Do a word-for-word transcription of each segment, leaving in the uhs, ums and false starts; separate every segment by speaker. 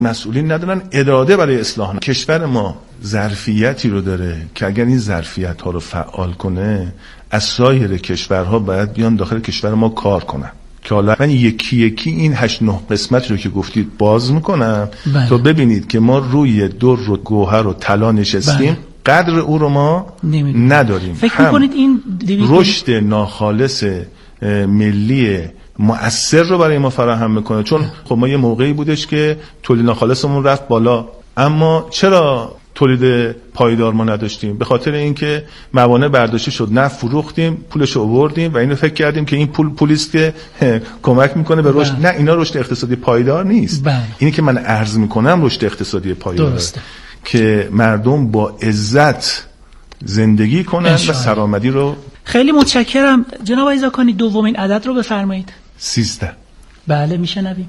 Speaker 1: مسئولین ندارن اراده برای اصلاح. کشور ما ظرفیتی رو داره که اگر این ظرفیت ها رو فعال کنه، از سایر کشورها باید بیان داخل کشور ما کار کنن. که حالا من یکی یکی این هشت نه قسمتی رو که گفتید باز میکنم بله. تا ببینید که ما روی در و گوهر و طلا نشستیم بله. قدر او رو ما نمیدونم. نداریم.
Speaker 2: فکر میکنید این
Speaker 1: رشد ناخالص ملی مؤثر رو برای ما فراهم میکنه؟ چون خب ما یه موقعی بودش که تولید ناخالصمون رفت بالا، اما چرا تولید پایدار ما نداشتیم؟ به خاطر اینکه موانع برداشته شد، نه فروختیم، پولش رو آوردیم و اینو فکر کردیم که این پول پولیست که کمک میکنه به رشد. نه، اینا رشد اقتصادی پایدار نیست. بله. اینی که من عرض میکنم رشد اقتصادی پایدار که مردم با عزت زندگی کنن و سرآمدی رو.
Speaker 2: خیلی متشکرم جناب آقای زاکانی. دومین عدد رو بفرمایید.
Speaker 1: سیزده.
Speaker 2: بله میشنویم.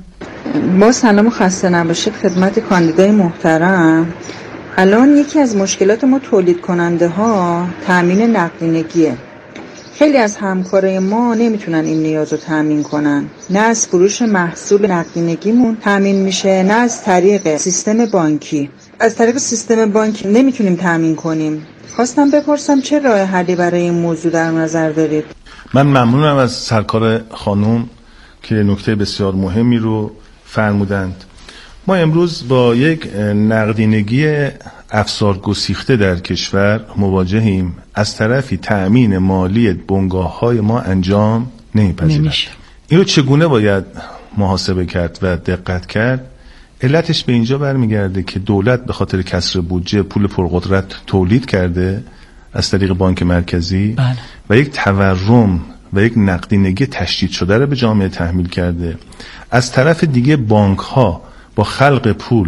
Speaker 3: با سلام و خسته نباشید خدمت کاندیدای محترم. الان یکی از مشکلات ما تولید کننده ها تامین نقدینگیه. خیلی از همکارای ما نمیتونن این نیاز رو تامین کنن. نه از فروش محصول نقدینگیمون تامین میشه، نه از طریق سیستم بانکی. از طریق سیستم بانکی نمیتونیم تامین کنیم. خواستم بپرسم چه راه حلی برای این موضوع در نظر دارید؟
Speaker 1: من ممنونم از سرکار خانم که نکته بسیار مهمی رو فرمودند. ما امروز با یک نقدینگی افسار گسیخته در کشور مواجهیم. از طرفی تأمین مالی بنگاه‌های ما انجام نمی‌پذیرد. این رو چگونه باید محاسبه کرد و دقت کرد؟ علتش به اینجا برمیگرده که دولت به خاطر کسر بودجه پول پرقدرت تولید کرده از طریق بانک مرکزی بله. و یک تورم و یک نقدینگی تشدید شده رو به جامعه تحمیل کرده. از طرف دیگه بانک ها با خلق پول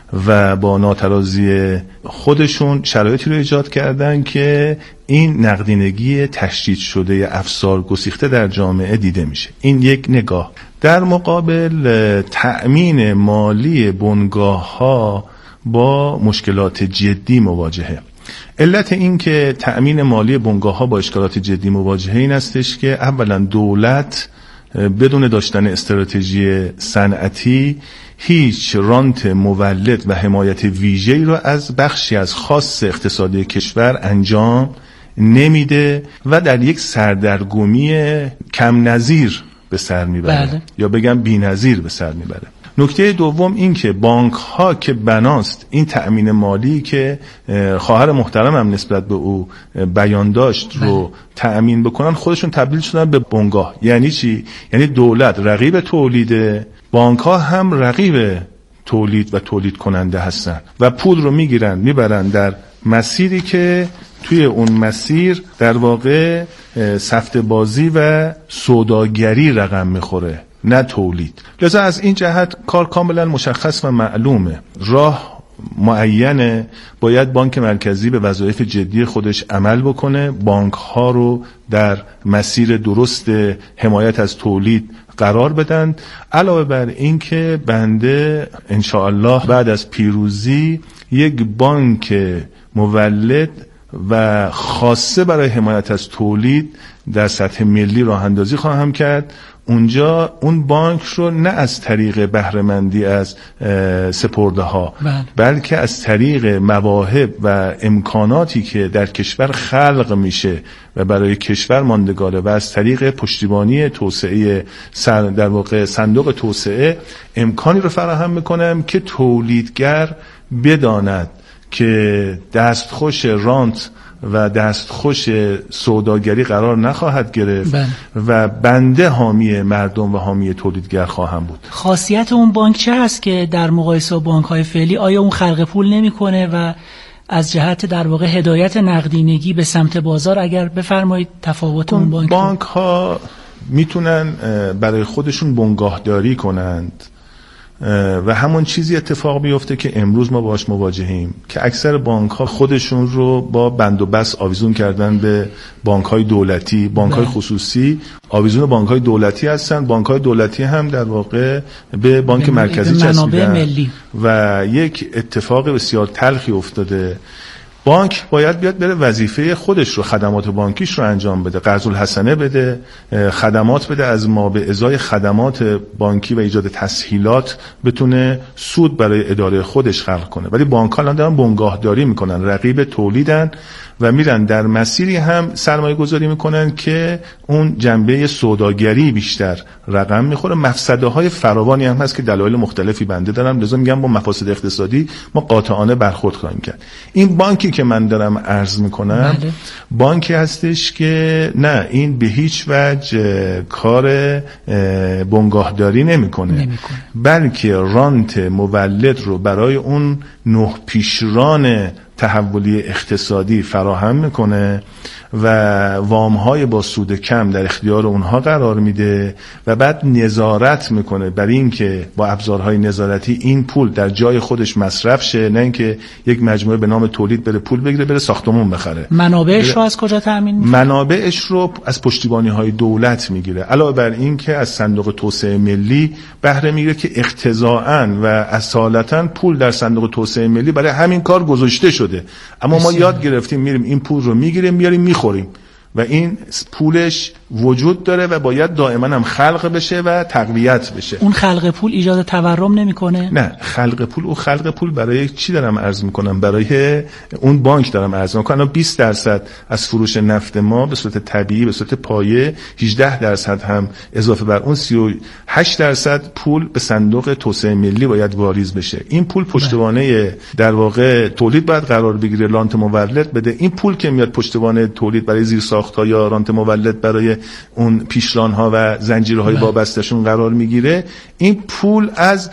Speaker 1: و با ناترازی خودشون شرایطی رو ایجاد کردن که این نقدینگی تشدید شده افسار گسیخته در جامعه دیده میشه. این یک نگاه. در مقابل تأمین مالی بنگاه ها با مشکلات جدی مواجهه. علت این که تأمین مالی بنگاه ها با اشکالات جدی مواجهه این استش که اولا دولت بدون داشتن استراتژی صنعتی هیچ رانت مولد و حمایت ویژه‌ای را از بخشی از خاص اقتصادی کشور انجام نمیده و در یک سردرگمی کم نظیر به سر میبره بله. یا بگم بی‌نظیر به سر میبره. نکته دوم این که بانک ها که بناست این تأمین مالی که خواهر محترمم نسبت به او بیان داشت رو تأمین بکنن، خودشون تبدیل شدن به بنگاه. یعنی چی؟ یعنی دولت رقیب تولیده، بانک ها هم رقیب تولید و تولید کننده هستن و پول رو میگیرن میبرن در مسیری که توی اون مسیر در واقع سفته بازی و سوداگری رقم میخوره، نه تولید. لذا از این جهت کار کاملا مشخص و معلومه. راه معینه، باید بانک مرکزی به وظایف جدی خودش عمل بکنه، بانک ها رو در مسیر درست حمایت از تولید قرار بدن. علاوه بر این که بنده انشاءالله بعد از پیروزی یک بانک مولد و خاصه برای حمایت از تولید در سطح ملی راه اندازی خواهم کرد. اونجا اون بانک رو نه از طریق بهره‌مندی از سپرده ها بله. بلکه از طریق مواهب و امکاناتی که در کشور خلق میشه و برای کشور ماندگاره و از طریق پشتیبانی توسعه در واقع صندوق توسعه امکانی رو فراهم میکنم که تولیدگر بداند که دستخوش رانت و دستخوش سوداگری قرار نخواهد گرفت بله. و بنده حامی مردم و حامی تولیدگر خواهم بود.
Speaker 2: خاصیت اون بانک چه هست که در مقایسه با بانک‌های فعلی آیا اون خلق پول نمی‌کنه و از جهت در واقع هدایت نقدینگی به سمت بازار اگر بفرمایید تفاوت اون بانک
Speaker 1: بانک‌ها میتونن برای خودشون بنگاهداری کنند و همون چیزی اتفاق بیفته که امروز ما باش مواجهیم که اکثر بانک ها خودشون رو با بند و بست آویزون کردن به بانک های دولتی، بانک های خصوصی آویزون بانک های دولتی هستن. بانک های دولتی هم در واقع به بانک مرکزی چسبیدن و یک اتفاق بسیار تلخی افتاده. بانک باید بیاد بره وظیفه خودش رو، خدمات بانکیش رو انجام بده، قرض الحسنه بده، خدمات بده، از ما به ازای خدمات بانکی و ایجاد تسهیلات بتونه سود برای اداره خودش خلق کنه. ولی بانک ها الان دارن بنگاهداری میکنن، رقیب تولیدن و میرن در مسیری هم سرمایه گذاری میکنن که اون جنبه سوداگری بیشتر رقم میخوره. مفسده های فراوانی هم هست که دلایل مختلفی بنده دارم، لذا میگم با مفاسد اقتصادی ما قاطعانه برخورد خواهیم کرد. این بانکی که من دارم عرض میکنم بله. بانکی هستش که نه، این به هیچ وجه کار بنگاهداری نمیکنه، نمیکنه. بلکه رانت مولد رو برای اون نه پیشران تحولی اقتصادی فراهم میکنه و وامهای با سود کم در اختیار اونها قرار میده و بعد نظارت میکنه بر این که با ابزارهای نظارتی این پول در جای خودش مصرف شه، نه اینکه یک مجموعه به نام تولید بره پول بگیره بره ساختمون بخره.
Speaker 2: منابعش رو از کجا تامین میکنه؟
Speaker 1: منابعش رو از پشتیبانی‌های دولت میگیره، علاوه بر این که از صندوق توسعه ملی بهره میگیره که اقتضاعاً و اصالتاً پول در صندوق توسعه ملی برای همین کار گذاشته شده، اما ما یاد گرفتیم میریم این پول رو میگیریم میاریم میخوریم و این پولش وجود داره و باید دائما هم خلق بشه و تقویت بشه.
Speaker 2: اون خلق پول ایجاد تورم نمیکنه؟
Speaker 1: نه، خلق پول، او خلق پول برای چی دارم عرض میکنم؟ برای اون بانک دارم عرض میکنم. بیست درصد از فروش نفت ما به صورت طبیعی به صورت پایه، هجده درصد هم اضافه بر اون سی و هشت درصد پول به صندوق توسعه ملی باید واریز بشه. این پول پشتوانه در واقع تولید باید قرار بگیره، رانت مولد بده. این پول که میاد پشتوانه تولید برای زیرساخت‌ها یا رانت مولد برای اون پیشران‌ها و زنجیرهای وابسته‌شون قرار میگیره، این پول از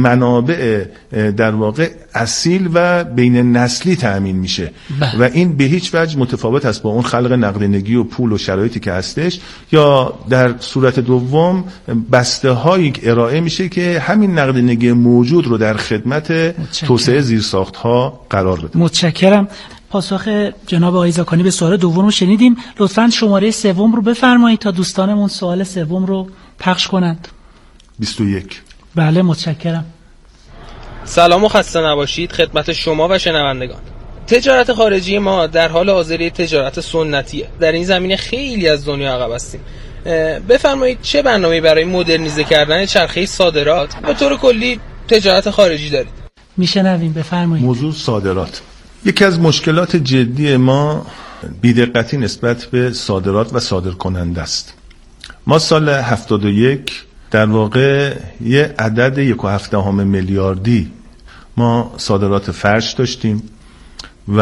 Speaker 1: منابع در واقع اصیل و بین نسلی تأمین میشه بله. و این به هیچ وجه متفاوت است با اون خلق نقدینگی و پول و شرایطی که هستش. یا در صورت دوم بسته هایی ارائه میشه که همین نقدینگی موجود رو در خدمت توسعه زیرساخت‌ها قرار بده.
Speaker 2: متشکرم. پاسخ جناب آقای زاکانی به سوال دوم رو شنیدیم. لطفاً شماره سوم رو بفرمایید تا دوستانمون سوال سوم رو پخش کنند.
Speaker 1: بیست و یک.
Speaker 2: بله متشکرم.
Speaker 4: سلام و خسته نباشید خدمت شما و شنوندگان. تجارت خارجی ما در حال حاضر تجارت سنتیه. در این زمینه خیلی از دنیا عقب هستیم. بفرمایید چه برنامه‌ای برای مدرنیزه کردن چرخه صادرات به طور کلی تجارت خارجی دارید؟
Speaker 2: میشنویم، بفرمایید.
Speaker 1: موضوع صادرات یکی از مشکلات جدی ما بی‌دقتی نسبت به صادرات و صادرکننده است. ما سال هفتاد و یک در واقع یه عدد یک و هفت دهم میلیاردی ما صادرات فرش داشتیم و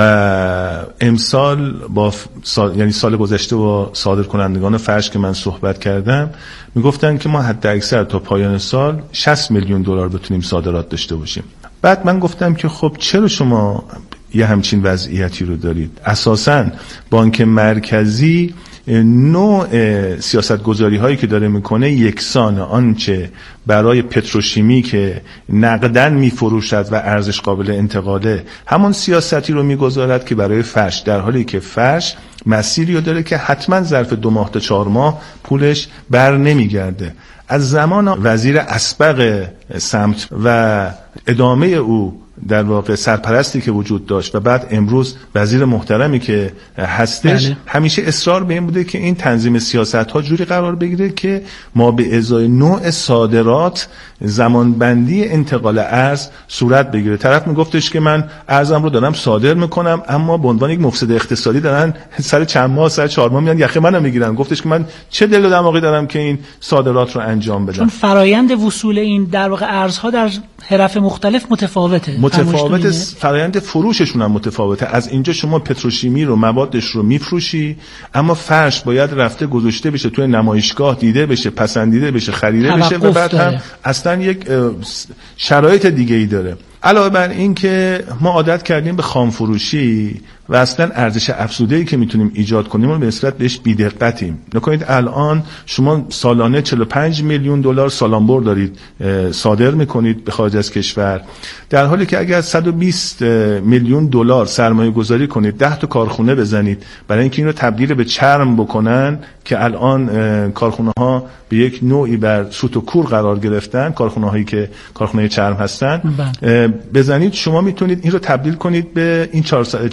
Speaker 1: امسال با سال، یعنی سال گذشته با صادرکنندگان فرش که من صحبت کردم میگفتن که ما حد اکثر تا پایان سال شصت میلیون دلار بتونیم صادرات داشته باشیم. بعد من گفتم که خب چرا شما یه همچین وضعیتی رو دارید؟ اساساً بانک مرکزی نوع سیاست گذاری هایی که داره میکنه یکسان، آنچه برای پتروشیمی که نقدن میفروشد و ارزش قابل انتقاله همون سیاستی رو میگذارد که برای فرش، در حالی که فرش مسیری رو داره که حتما ظرف دو ماه تا چهار ماه پولش بر نمیگرده. از زمان وزیر اسبق سمت و ادامه او در واقع سرپرستی که وجود داشت و بعد امروز وزیر محترمی که هستش بله. همیشه اصرار به این بوده که این تنظیم سیاست ها جوری قرار بگیره که ما به ازای نوع صادرات زمانبندی انتقال ارز صورت بگیره. طرف میگفتش که من ارزم رو دارم صادر میکنم اما به عنوان یک مفسد اقتصادی دارن سر چند ماه سر چهار ماه میان یخه منو میگیرن. گفتش که من چه دل و دماغی دارم که این صادرات رو انجام بدم.
Speaker 2: چون فرایند وصول این در واقع ارزها در حرف مختلف متفاوته.
Speaker 1: متفاوت فرآیند فروششون هم متفاوته. از اینجا شما پتروشیمی رو موادش رو میفروشی اما فرش باید رفته گذاشته بشه توی نمایشگاه، دیده بشه، پسندیده بشه، خریده بشه و بعد هم اصلا یک شرایط دیگه ای داره. علاوه بر این که ما عادت کردیم به خام فروشی و اصلا ارزش افزوده‌ای که میتونیم ایجاد کنیم رو به نسبت بهش بی‌دقتیم. نکنید الان شما سالانه چهل و پنج میلیون دلار سالانبر دارید صادر میکنید به خارج از کشور، در حالی که اگر صد و بیست میلیون دلار سرمایه گذاری کنید، ده تا کارخونه بزنید برای اینکه این رو تبدیل به چرم بکنن که الان کارخونه ها به یک نوعی بر سوت و کور قرار گرفتن، کارخونه هایی که کارخونه چرم هستن، بزنید شما میتونید این رو تبدیل کنید به این چهل و پنج میلیون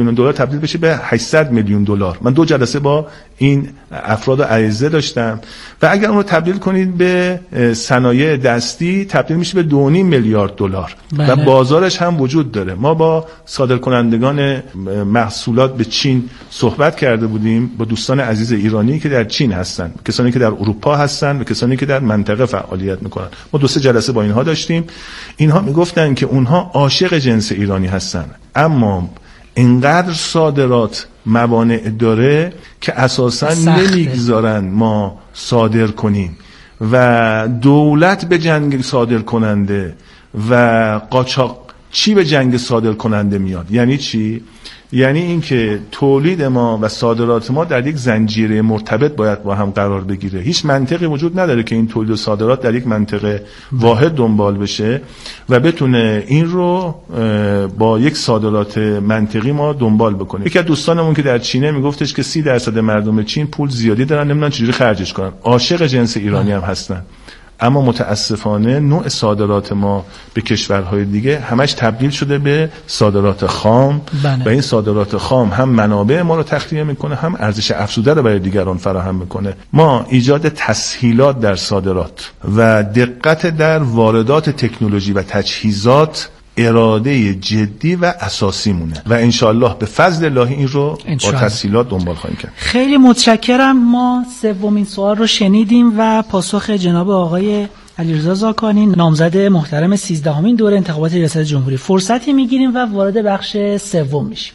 Speaker 1: میلیون دلار تبدیل بشه به هشتصد میلیون دلار. من دو جلسه با این افراد عریضه داشتم و اگر اون رو تبدیل کنید به صنایع دستی تبدیل میشه به دو و نیم میلیارد دلار و بازارش هم وجود داره. ما با صادرکنندگان محصولات به چین صحبت کرده بودیم، با دوستان عزیز ایرانی که در چین هستن، کسانی که در اروپا هستن و کسانی که در منطقه فعالیت میکنن. ما دو سه جلسه با اینها داشتیم. اینها میگفتن که اونها عاشق جنس ایرانی هستن، اما اینقدر صادرات موانع داره که اساساً نمیگذارن ما صادر کنیم و دولت به جنگ صادر کننده و قاچاقچی به جنگ صادر کننده میاد. یعنی چی؟ یعنی اینکه تولید ما و صادرات ما در یک زنجیره مرتبط باید با هم قرار بگیره. هیچ منطقی وجود نداره که این تولید و صادرات در یک منطقه واحد دنبال بشه و بتونه این رو با یک صادرات منطقی ما دنبال بکنه. یکی از دوستانمون که در چینه میگفتش که سی درصد مردم چین پول زیادی دارن، نمیدونن چجوری خرجش کنن. عاشق جنس ایرانی هم هستن، اما متاسفانه نوع صادرات ما به کشورهای دیگه همش تبدیل شده به صادرات خام بله. و این صادرات خام هم منابع ما رو تخلیه میکنه، هم ارزش افزوده رو برای دیگران فراهم میکنه. ما ایجاد تسهیلات در صادرات و دقت در واردات تکنولوژی و تجهیزات اراده جدی و اساسی مونه و انشالله به فضل الله این رو با تسهیلات دنبال خواهیم کرد.
Speaker 2: خیلی متشکرم. ما سومین سوال رو شنیدیم و پاسخ جناب آقای علیرضا زاکانی، نامزد محترم سیزدهمین دوره انتخابات ریاست جمهوری. فرصتی میگیریم و وارد بخش سوم میشیم.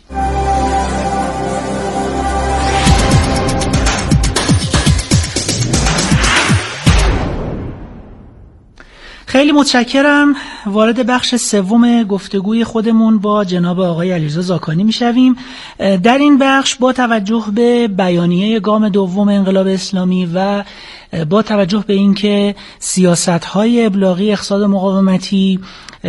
Speaker 2: خیلی متشکرم. وارد بخش سوم گفتگوی خودمون با جناب آقای علیرضا زاکانی میشویم. در این بخش با توجه به بیانیه گام دوم انقلاب اسلامی و با توجه به اینکه سیاست‌های ابلاغی اقتصاد مقاومتی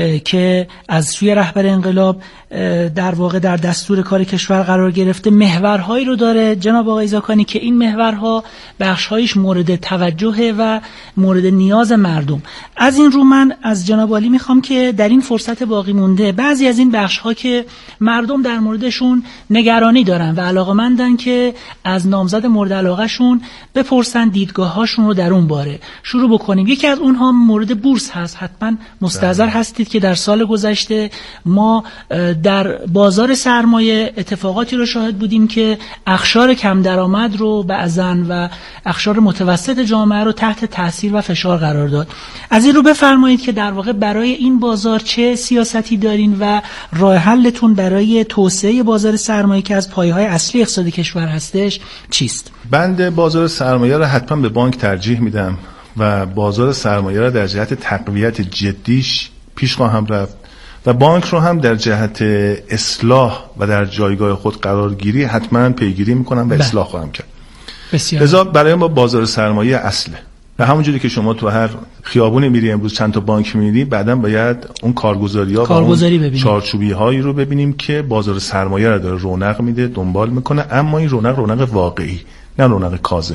Speaker 2: که از سوی رهبر انقلاب در واقع در دستور کار کشور قرار گرفته محورهایی رو داره جناب آقای زاکانی که این محورها بخش‌هایش مورد توجه و مورد نیاز مردم. از این رو من از جناب عالی میخوام که در این فرصت باقی مونده بعضی از این بخش‌ها که مردم در موردشون نگرانی دارن و علاقه‌مندن که از نامزد مورد علاقه‌شون بپرسن دیدگاه‌هاشون رو در اون باره شروع بکنیم. یکی از اونها مورد بورس هست. حتما مستحضر هستید که در سال گذشته ما در بازار سرمایه اتفاقاتی رو شاهد بودیم که اقشار کم درآمد رو بعضاً و اقشار متوسط جامعه رو تحت تاثیر و فشار قرار داد. از این رو بفرمایید که در واقع برای این بازار چه سیاستی دارین و راه حلتون برای توسعه بازار سرمایه که از پایه‌های اصلی اقتصاد کشور هستش چیست؟
Speaker 1: بند بازار سرمایه رو حتما به بانک ترجیح میدم و بازار سرمایه رو در جهت تقویت جدیش پیش خواهم رفت و بانک رو هم در جهت اصلاح و در جایگاه خود قرارگیری حتما پیگیری میکنم و اصلاح خواهم کرد.
Speaker 2: بسیار.
Speaker 1: لذا برای ما بازار سرمایه اصله و همونجوری که شما تو هر خیابونی میری امروز چند تا بانک می‌بینی، بعداً باید اون کارگزاری‌ها
Speaker 2: کارگزاری
Speaker 1: و اون چارچوبی‌هایی رو ببینیم که بازار سرمایه رو داره رونق میده، دنبال میکنه، اما این رونق رونق واقعی نه رونق کاذب.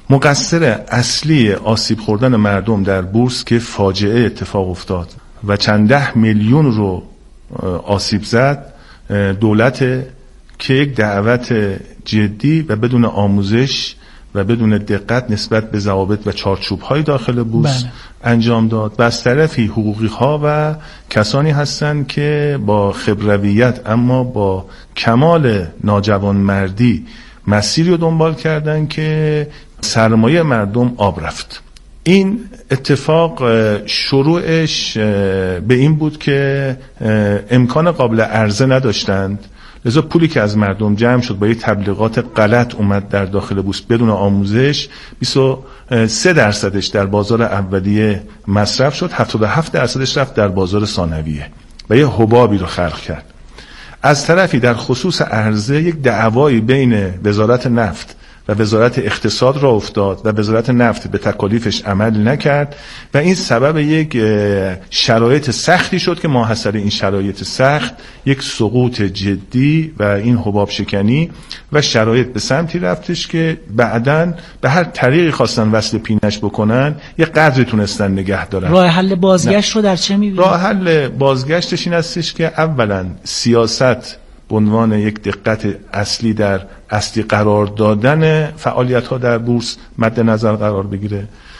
Speaker 1: مقصر اصلی آسیب خوردن مردم در بورس که فاجعه اتفاق افتاد و چند ده میلیون رو آسیب زد دولت که یک دعوت جدی و بدون آموزش و بدون دقت نسبت به ضوابط و چارچوب‌های داخل بورس بله. انجام داد. و از طرفی حقوقی‌ها و کسانی هستند که با خبرویت اما با کمال ناجوانمردی مسیری رو دنبال کردن که سرمایه مردم آب رفت. این اتفاق شروعش به این بود که امکان قابل عرضه نداشتند، لذا پولی که از مردم جمع شد با یک تبلیغات غلط اومد در داخل بورس بدون آموزش، بیست و سه درصدش در بازار اولیه مصرف شد، هفتاد و هفت درصدش رفت در بازار ثانویه و یه حبابی رو خلق کرد. از طرفی در خصوص عرضه یک دعوایی بین وزارت نفت و وزارت اقتصاد را افتاد و وزارت نفت به تکالیفش عمل نکرد و این سبب یک شرایط سختی شد که ماحصل این شرایط سخت یک سقوط جدی و این حباب شکنی و شرایط به سمتی رفتش که بعداً به هر طریقی خواستن وصل پینش بکنن یه قدری تونستن نگه دارن.
Speaker 2: راه حل بازگشت رو در چه می‌بینید؟
Speaker 1: راه حل بازگشتش این هستش که اولاً سیاست به عنوان یک دقت اصلی در اصلی قرار دادن فعالیت‌ها در بورس مد نظر قرار بگیره،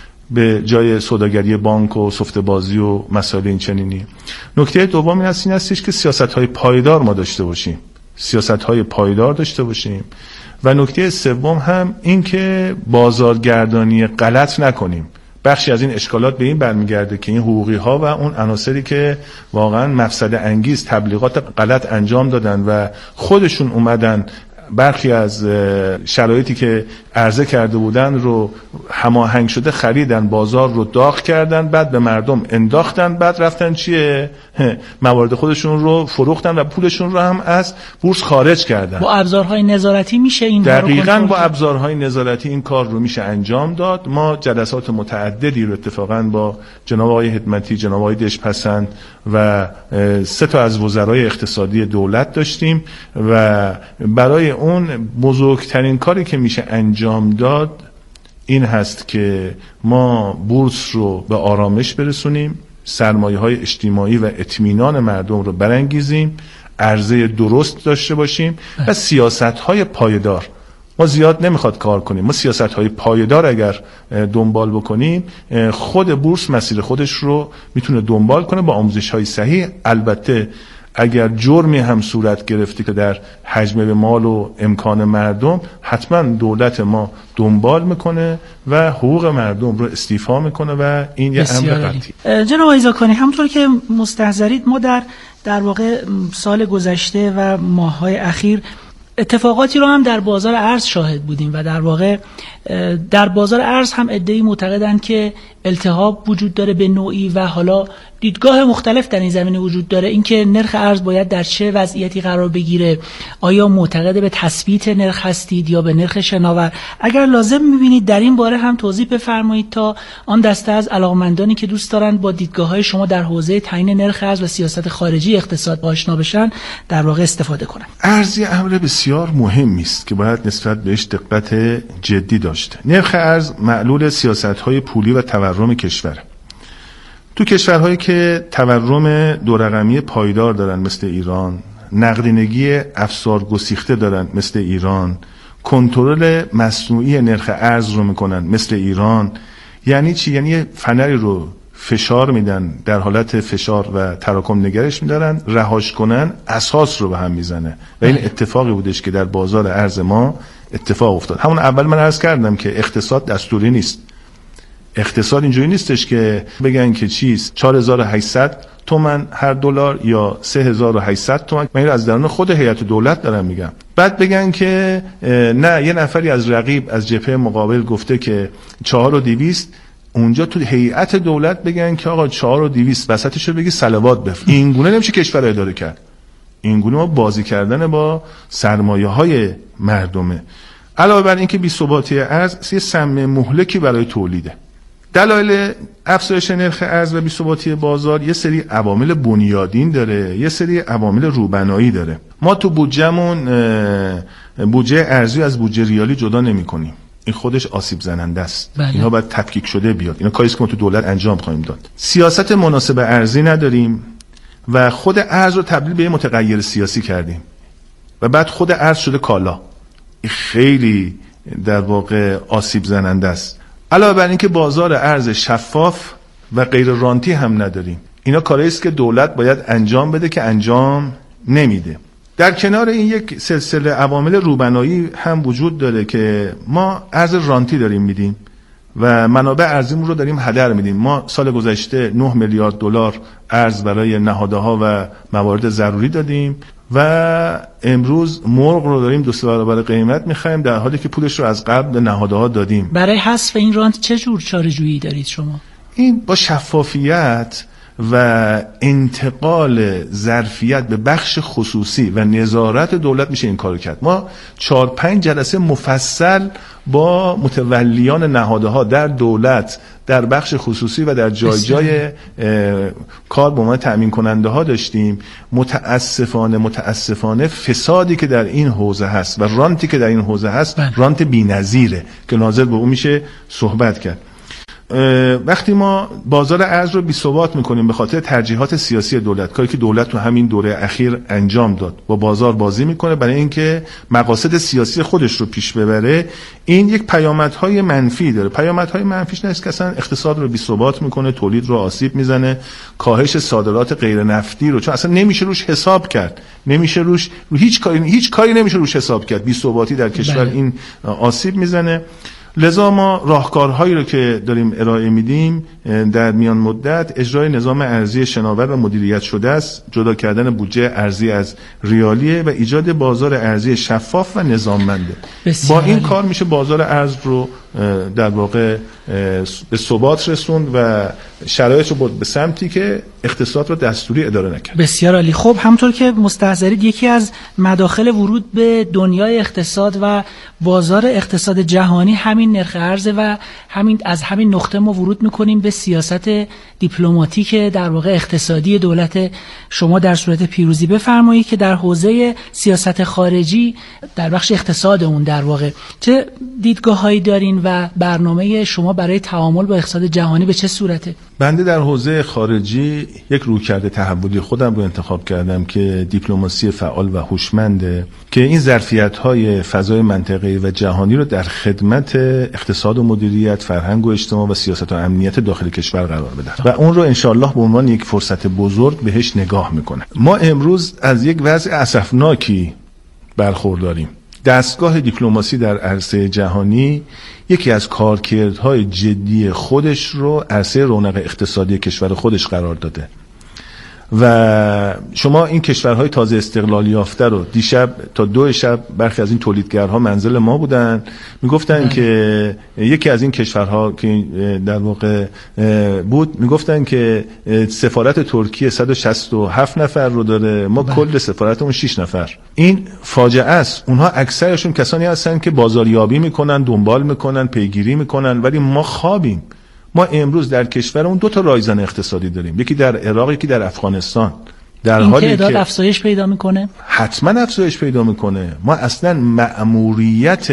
Speaker 1: به جای سوداگری بانک و سفته بازی و مسائل این چنینی. نکته دوم این است این هستش که سیاست‌های پایدار ما داشته باشیم، سیاست‌های پایدار داشته باشیم و نکته سوم هم این که بازارگردانی غلط نکنیم. بخشی از این اشکالات به این برمیگرده که این حقوقی ها و اون عناصری که واقعا مفسده انگیز تبلیغات غلط انجام دادن و خودشون اومدن برخی از شرایطی که عرضه کرده بودن رو هماهنگ شده خریدن، بازار رو داغ کردن، بعد به مردم انداختن، بعد رفتن چیه موارد خودشون رو فروختن و پولشون رو هم از بورس خارج کردن.
Speaker 2: با ابزارهای نظارتی میشه این
Speaker 1: دقیقاً با ابزارهای نظارتی این کار رو میشه انجام داد. ما جلسات متعددی رو اتفاقاً با جناب آقای حدمتی، جناب آقای دژپسند و سه تا از وزرای اقتصادی دولت داشتیم و برای اون بزرگترین کاری که میشه انجام داد این هست که ما بورس رو به آرامش برسونیم، سرمایه‌های اجتماعی و اطمینان مردم رو برانگیزیم، عرضه درست داشته باشیم و سیاست‌های پایدار. ما زیاد نمیخواد کار کنیم، ما سیاست‌های پایدار اگر دنبال بکنیم خود بورس مسیر خودش رو میتونه دنبال کنه با آموزش‌های صحیح. البته اگر جرمی هم صورت گرفته که در حجم مال و امکان مردم، حتما دولت ما دنبال میکنه و حقوق مردم رو استیفا میکنه و این یه امر قطعی.
Speaker 2: جناب آقای زاکانی، همونطور که مستحضرید ما در در واقع سال گذشته و ماه‌های اخیر اتفاقاتی رو هم در بازار ارز شاهد بودیم و در واقع در بازار ارز هم عده‌ای معتقدند که التهاب وجود داره به نوعی و حالا دیدگاه مختلف در این زمینه وجود داره، اینکه نرخ ارز باید در چه وضعیتی قرار بگیره، آیا معتقد به تثبیت نرخ هستید یا به نرخ شناور؟ اگر لازم می‌بینید در این باره هم توضیح بفرمایید تا آن دسته از علاقمندانی که دوست دارن با دیدگاه‌های شما در حوزه تعیین نرخ ارز و سیاست خارجی اقتصاد آشنا بشن در واقع استفاده کنن.
Speaker 1: ارز امر بسیار مهمی است که باید نسبت بهش دقت جدی داشته. نرخ ارز معلول سیاست‌های پولی و تورم کشور. تو کشورهایی که تورم دو رقمی پایدار دارن مثل ایران، نقدینگی افزار گسیخته دارن مثل ایران، کنترل مصنوعی نرخ ارز رو میکنن مثل ایران، یعنی چی؟ یعنی فنری رو فشار میدن، در حالت فشار و تراکم نگرش میدارن، رهاش کنن، اساس رو به هم میزنه و این اتفاقی بودش که در بازار ارز ما اتفاق افتاد. همون اول من عرض کردم که اقتصاد دستوری نیست. اقتصاد اینجوری نیستش که بگن که چیز چهار هزار و هشتصد تومان هر دلار یا سه هزار و هشتصد تومان، من از درون خود هیئت دولت دارم میگم، بعد بگن که نه یه نفری از رقیب از جبهه مقابل گفته که چهار و دویست، اونجا تو هیئت دولت بگن که آقا چهار و دویست، وسطش رو بگی صلوات بفرست. این گونه نمیشه کشور اداره کرد. این گونه ما بازی کردن با سرمایه‌های مردمه. علاوه بر اینکه بی‌ثباتی ارز یه سم مهلکی برای تولیده. دلایل افزایش نرخ ارز و بی‌ثباتی بازار یه سری عوامل بنیادین داره، یه سری عوامل روبنایی داره. ما تو بودجهمون بودجه ارزی از بودجه ریالی جدا نمی‌کنیم. این خودش آسیب زننده است. بله. اینها باید تفکیک شده بیاد. اینا کاریه که ما تو دولت انجام خواهیم داد. سیاست مناسب ارزی نداریم و خود ارز رو تبدیل به متغیر سیاسی کردیم و بعد خود ارز شده کالا. این خیلی در واقع آسیب زننده است. علاوه بر اینکه بازار ارز شفاف و غیر رانتی هم نداریم. اینا کاری است که دولت باید انجام بده که انجام نمیده. در کنار این یک سلسله عوامل روبنایی هم وجود داره که ما ارز رانتی داریم میدیم و منابع ارزیمون رو داریم هدر میدیم. ما سال گذشته نه میلیارد دلار ارز برای نهادها و موارد ضروری دادیم و امروز مرغ رو داریم دو سه برابر قیمت میخوایم، در حالی که پولش رو از قبل به نهادها دادیم.
Speaker 2: برای حذف این رانت چه جور چاره‌جویی دارید شما؟
Speaker 1: این با شفافیت و انتقال ظرفیت به بخش خصوصی و نظارت دولت میشه این کارو کرد. ما چهار پنج جلسه مفصل با متولیان نهادها در دولت، در بخش خصوصی و در جای جای کار به عنوان تأمین کننده ها داشتیم. متاسفانه متاسفانه فسادی که در این حوزه هست و رانتی که در این حوزه هست رانت بی‌نظیره که ناظر به اون میشه صحبت کرد. وقتی ما بازار ارز رو بی‌ثبات میکنیم به خاطر ترجیحات سیاسی دولت، کاری که دولت تو همین دوره اخیر انجام داد، با بازار بازی میکنه برای اینکه مقاصد سیاسی خودش رو پیش ببره، این یک پیامدهای منفی داره. پیامدهای منفیش نیست که اصلا اقتصاد رو بی‌ثبات میکنه، تولید رو آسیب میزنه، کاهش صادرات غیر نفتی رو، چون اصلا نمیشه روش حساب کرد، نمیشه روش رو هیچ کاری هیچ کاری نمیشه روش حساب کرد. بی‌ثباتی در کشور این آسیب میزنه. لذا ما راهکارهایی رو که داریم ارائه میدیم در میان مدت اجرای نظام ارزی شناور و مدیریت شده است، جدا کردن بودجه ارزی از ریالیه و ایجاد بازار ارزی شفاف و نظاممنده. با این کار میشه بازار ارز رو در واقع به ثبات رسوند و شرایط رو برد به سمتی که اقتصاد رو دستوری اداره نکرد.
Speaker 2: بسیار عالی. خب همونطور که مستحضرید یکی از مداخل ورود به دنیای اقتصاد و بازار اقتصاد جهانی همین نرخ ارز و همین از همین نقطه ما ورود میکنیم به سیاست دیپلماتیک در واقع اقتصادی دولت شما در صورت پیروزی. بفرمایید که در حوزه سیاست خارجی در بخش اقتصاد اون در واقع چه دیدگاه‌هایی دارین و برنامه شما برای تعامل با اقتصاد جهانی به چه صورته؟
Speaker 1: بنده در حوزه خارجی یک رویکرد تحولی خودم رو انتخاب کردم که دیپلماسی فعال و هوشمنده که این ظرفیت‌های فضای منطقه‌ای و جهانی رو در خدمت اقتصاد و مدیریت، فرهنگ و اجتماع و سیاست و امنیت داخل کشور قرار بده و اون رو انشالله به عنوان یک فرصت بزرگ بهش نگاه میکنه. ما امروز از یک وضع اسفناکی برخورداریم. دستگاه دیپلماسی در عرصه جهانی یکی از کارکردهای جدی خودش رو عرصه رونق اقتصادی کشور خودش قرار داده و شما این کشورهای تازه استقلال یافته رو دیشب تا دو شب برخی از این تولیدگرها منزل ما بودن، میگفتن که یکی از این کشورها که در واقع بود میگفتن که سفارت ترکیه صد و شصت و هفت نفر رو داره، ما بله. کل سفارتمون شش نفر. این فاجعه است. اونها اکثرشون کسانی هستن که بازاریابی میکنن، دنبال میکنن، پیگیری میکنن، ولی ما خوابیم. ما امروز در کشورمون دو تا رایزن اقتصادی داریم، یکی در عراق، یکی در افغانستان. در
Speaker 2: این
Speaker 1: حالی
Speaker 2: تعداد
Speaker 1: که
Speaker 2: افزایش پیدا میکنه،
Speaker 1: حتما افزایش پیدا میکنه. ما اصلا مأموریت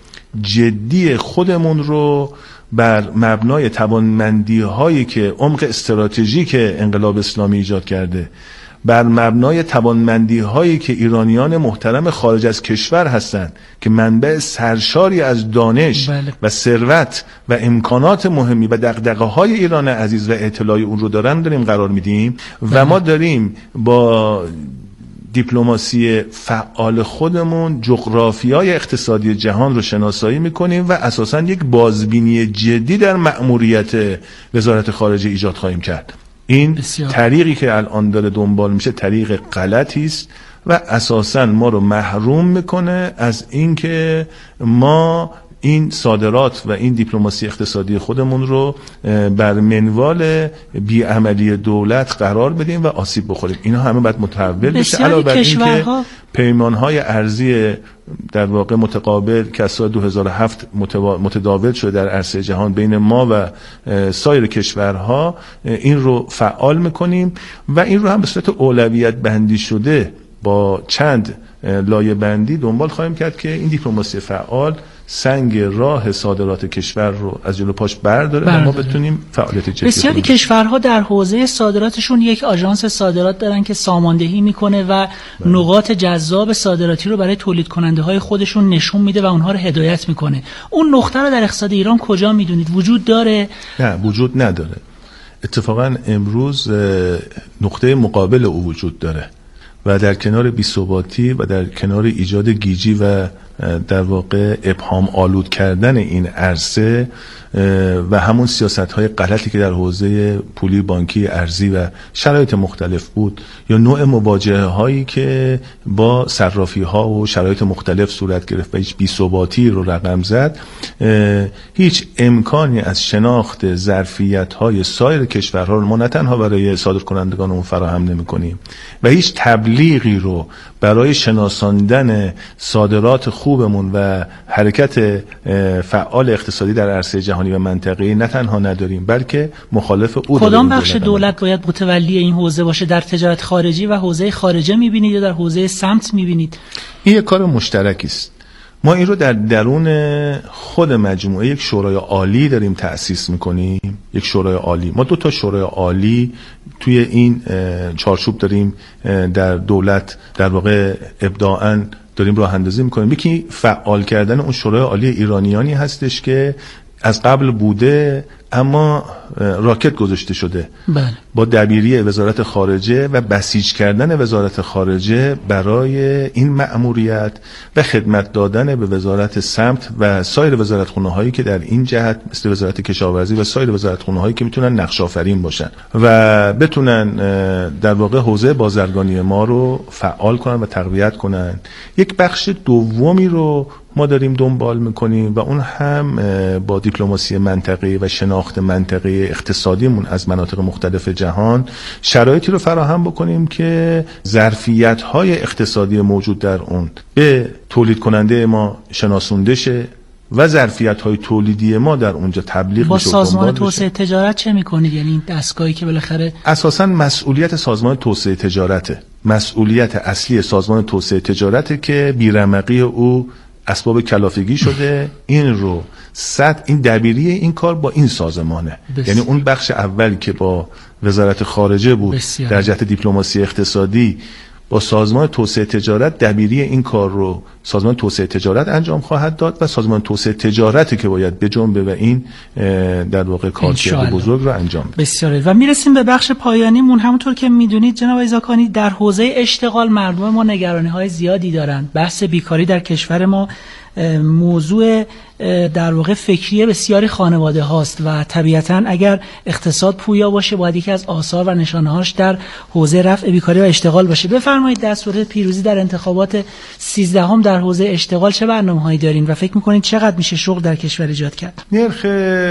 Speaker 1: جدی خودمون رو بر مبنای توانمندی هایی که عمق استراتژیک انقلاب اسلامی ایجاد کرده، بر مبنای توانمندی هایی که ایرانیان محترم خارج از کشور هستند که منبع سرشاری از دانش
Speaker 2: بله.
Speaker 1: و ثروت و امکانات مهمی و دغدغه های ایران عزیز و اطلاع اون رو دارن داریم قرار میدیم و بله. ما داریم با دیپلماسی فعال خودمون جغرافیای اقتصادی جهان رو شناسایی میکنیم و اساساً یک بازبینی جدی در مأموریت وزارت خارجه ایجاد خواهیم کرد. این بسیار. طریقی که الان داره دنبال میشه طریق غلطی است و اساساً ما رو محروم میکنه از اینکه ما این صادرات و این دیپلماسی اقتصادی خودمون رو بر منوال بیعملی دولت قرار بدیم و آسیب بخوریم. اینا همه باید متحول بشه. علاوه بر اینکه پیمانهای ارزی در واقع متقابل که از سال دو هزار و هفت متداول شده در عرصه جهان بین ما و سایر کشورها، این رو فعال میکنیم و این رو هم به صورت اولویت بندی شده با چند لایه بندی دنبال خواهیم کرد که این دیپلماسی فعال سنگ راه صادرات کشور رو از جلو پاش برداره و ما بتونیم فعالیت جدی.
Speaker 2: بسیاری کشورها در حوزه صادراتشون یک آژانس صادرات دارن که ساماندهی میکنه و بله. نقاط جذاب صادراتی رو برای تولید کننده های خودشون نشون میده و اونها رو هدایت میکنه. اون نقطه رو در اقتصاد ایران کجا میدونید؟ وجود داره؟
Speaker 1: نه، وجود نداره. اتفاقا امروز نقطه مقابل او وجود داره و در کنار بی‌ثباتی و در کنار ایجاد گیجی و در واقع ابهام آلود کردن این عرصه و همون سیاست‌های غلطی که در حوزه پولی، بانکی، ارزی و شرایط مختلف بود یا نوع مواجهه‌هایی که با صرافی‌ها و شرایط مختلف صورت گرفت و هیچ بی‌ثباتی رو رقم زد، هیچ امکانی از شناخت ظرفیت‌های سایر کشورها رو ما نه تنها برای صادرکنندگانمون فراهم نمی‌کنیم و هیچ تبلیغی رو برای شناساندن صادرات خوبمون و حرکت فعال اقتصادی در عرصه جهانی و منطقه‌ای نه تنها نداریم بلکه مخالف او.
Speaker 2: کدام بخش دولت باید متولی این حوزه باشه؟ در تجارت خارجی و حوزه خارجه می‌بینید یا در حوزه سمت می‌بینید؟
Speaker 1: این یک کار مشترکی است. ما این رو در درون خود مجموعه یک شورای عالی داریم تأسیس میکنیم. یک شورای عالی، ما دو تا شورای عالی توی این چارچوب داریم در دولت در واقع ابداعاً داریم راه اندازی میکنیم. یکی فعال کردن اون شورای عالی ایرانیانی هستش که از قبل بوده اما راکت گذاشته شده.
Speaker 2: بله.
Speaker 1: با دبیری وزارت خارجه و بسیج کردن وزارت خارجه برای این مأموریت و خدمت دادن به وزارت سمت و سایر وزارتخونه هایی که در این جهت مثل وزارت کشاورزی و سایر وزارتخونه هایی که میتونن نقش آفرین باشن و بتونن در واقع حوزه بازرگانی ما رو فعال کنن و تقویت کنن. یک بخش دومی رو ما داریم دنبال میکنیم و اون هم با دیپلماسی منطقه‌ای و شناخت منطقه‌ای اقتصادیمون از مناطق مختلف جهان شرایطی رو فراهم بکنیم که ظرفیت‌های اقتصادی موجود در اون به تولید کننده ما شناسونده شه و ظرفیت‌های تولیدی ما در اونجا تبلیغ
Speaker 2: با
Speaker 1: بشه.
Speaker 2: با سازمان توسعه تجارت چه می‌کنید؟ یعنی این دستگاهی که بالاخره
Speaker 1: اساساً مسئولیت سازمان توسعه تجارته، مسئولیت اصلی سازمان توسعه تجارته که بیرمقی او اسباب کلافگی شده. این رو صد این دبیری این کار با این سازمانه. بسیار. یعنی اون بخش اولی که با وزارت خارجه بود بسیار. در جهت دیپلماسی اقتصادی با سازمان توسعه تجارت دبیری این کار رو سازمان توسعه تجارت انجام خواهد داد و سازمان توسعه تجارتی که باید بجنبه و این در واقع کارکرد بزرگ رو انجام بده.
Speaker 2: بسیار. و میرسیم به بخش پایانیمون. همونطور که میدونید جناب آقای زاکانی، در حوزه اشتغال مردم ما نگرانی‌های زیادی دارن. بحث بیکاری در کشور ما موضوع در واقع فکری بسیاری خانواده هاست و طبیعتاً اگر اقتصاد پویا باشه باید یکی از آثار و نشانه‌هاش در حوزه رفع بیکاری و اشتغال باشه. بفرمایید در صورت پیروزی در انتخابات سیزدهم در حوزه اشتغال چه برنامه‌هایی دارین و فکر می‌کنید چقدر میشه شغل در کشور ایجاد کرد؟
Speaker 1: نرخ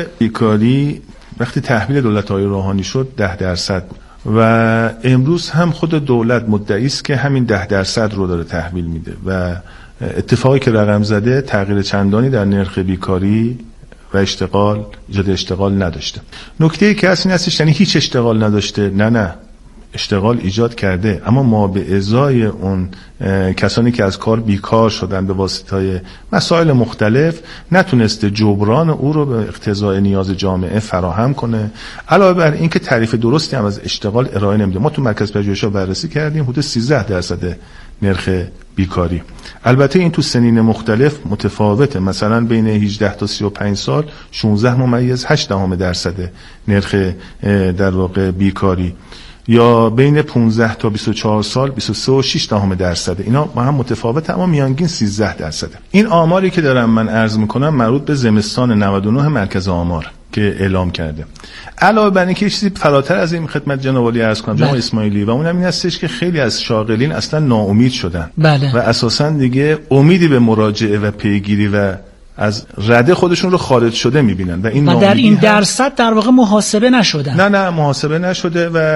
Speaker 1: بیکاری وقتی تحویل دولت‌های روحانی شد ده درصد بود و امروز هم خود دولت مدعی است که همین ده درصد رو داره تحویل میده و اتفاقی که رقم زده تغییر چندانی در نرخ بیکاری و اشتغال ایجاد اشتغال نداشته. نکته‌ای که اصلا هستش یعنی هیچ اشتغال نداشته، نه نه اشتغال ایجاد کرده، اما ما به ازای اون کسانی که از کار بیکار شدن به واسطه مسائل مختلف نتونسته جبران او رو به اقتضای نیاز جامعه فراهم کنه. علاوه بر این که تعریف درستی هم از اشتغال ارائه نمیده. ما تو مرکز پژوهش‌ها بررسی کردیم حدود سیزده درصد نرخ بیکاری. البته این تو سنین مختلف متفاوته، مثلا بین هجده تا سی و پنج سال شانزده ممیز هشت دهم درصد نرخ در واقع بیکاری، یا بین پانزده تا بیست و چهار سال بیست و سه و شش دهم درصد. اینا با هم متفاوته اما میانگین سیزده درصده. این آماری که دارم من عرض میکنم مربوط به زمستان نود و نه مرکز آمار که اعلام کرده. علاوه بر اینکه چیزی فراتر از این خدمت جناب عالی عرض کنم جناب اسماعیلی، و اونم این هستش که خیلی از شاغلین اصلا ناامید شدن.
Speaker 2: بله.
Speaker 1: و اساسا دیگه امیدی به مراجعه و پیگیری و از رده خودشون رو خارج شده میبینن و این
Speaker 2: و در این درصد در واقع محاسبه نشدن.
Speaker 1: نه نه محاسبه نشده و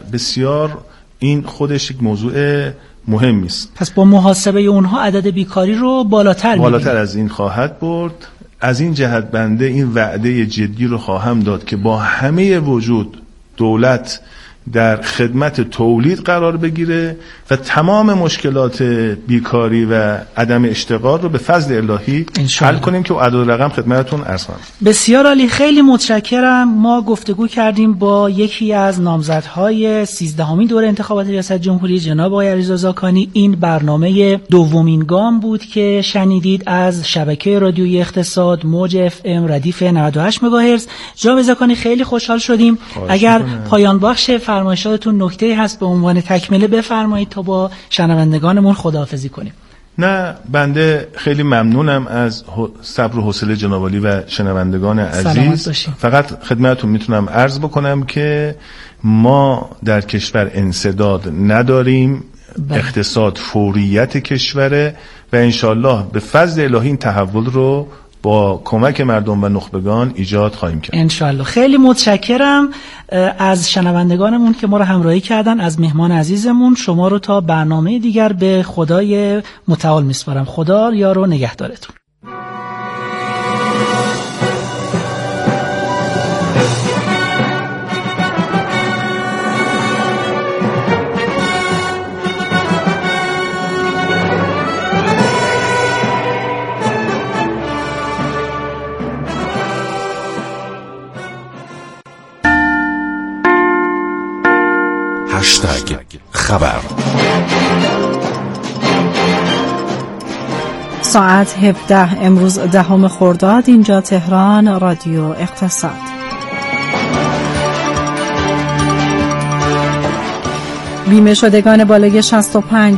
Speaker 1: بسیار این خودش یک موضوع مهمی است.
Speaker 2: پس با محاسبه اونها عدد بیکاری رو بالاتر
Speaker 1: بالاتر میبینن. از این خواهد برد. از این جهت بنده این وعده جدی رو خواهم داد که با همه وجود دولت در خدمت تولید قرار بگیره و تمام مشکلات بیکاری و عدم اشتغال رو به فضل الهی حل کنیم که عدد رقم خدمتتون عرض کنم.
Speaker 2: بسیار عالی، خیلی متشکرم. ما گفتگو کردیم با یکی از نامزدهای سیزدهمین دوره انتخابات ریاست جمهوری جناب آقای علیرضا زاکانی. این برنامه دومین گام بود که شنیدید از شبکه رادیویی اقتصاد موج اف ام ردیف نود و هشت مگاهرتز. جناب زاکانی خیلی خوشحال شدیم. اگر کنم. پایان بخش فرمایشاتتون نکته‌ای هست به عنوان تکمله بفرمایید تا با شنوندگانمون خداحافظی کنیم.
Speaker 1: نه، بنده خیلی ممنونم از صبر و حوصله جناب عالی و شنوندگان عزیز. فقط خدمتتون میتونم عرض بکنم که ما در کشور انسداد نداریم. بله. اقتصاد فوریت کشوره و انشالله به فضل الهی این تحول رو با کمک مردم و نخبگان ایجاد خواهیم کرد
Speaker 2: انشالله. خیلی متشکرم از شنوندگانمون که ما رو همراهی کردن. از مهمان عزیزمون شما رو تا برنامه دیگر به خدای متعال میسپارم. خدا یار و نگهدارتون.
Speaker 5: ساعت هفده امروز دهم خرداد، اینجا تهران، رادیو اقتصاد. بیمه شدگان بالای شصت و پنج